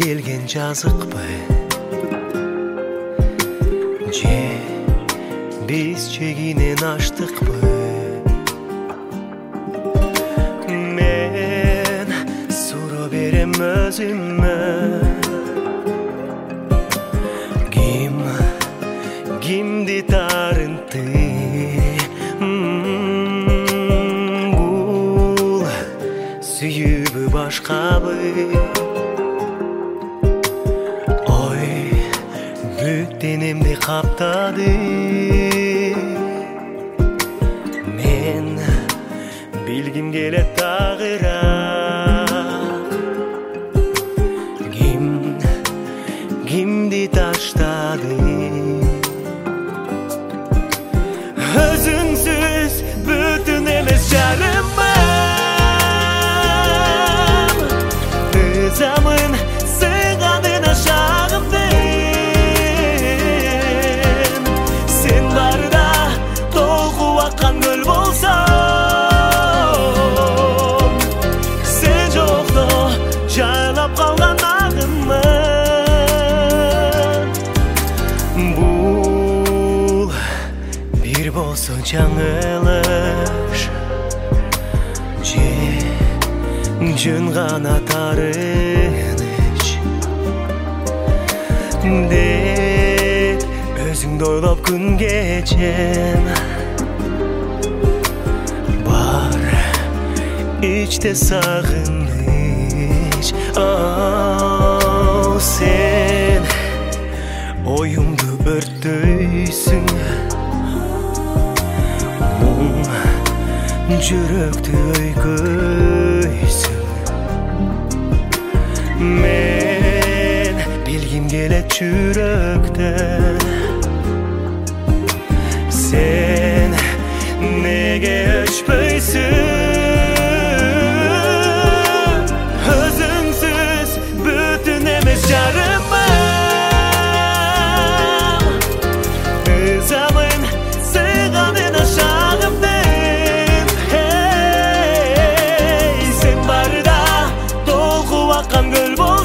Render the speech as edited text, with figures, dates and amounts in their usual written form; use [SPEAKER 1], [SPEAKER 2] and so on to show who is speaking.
[SPEAKER 1] келген жазықпы же биз чегинен аштыкпы? Мен суроо берем өзүмө, кимди тарынты? Бул сүйүүбү башкабы? Ой, бүт денемди каптады. Мен билгим келет тагыраак, кимди таштады? Özünsüz bütün emez jarımım, ızamın sığadın aşağımdın. Sen barda dolgu akan göl bolsam, sen jokta jaylap kalgan ağımın. Bul bir bolsa жаңылыш же жөн гана тарыныч деп өзүңдү ойлоп күн кечем. Бар ичте сагыныч, сен оюмду өрттөйсүң, жүрөктү өйкөйсүң. Мен билгим келет жүрөктөн, сен неге өчпөйсүң? Өзүңсүз бүтүн эмес жарымым, ызамын сыйганын ашагымды. Akan göl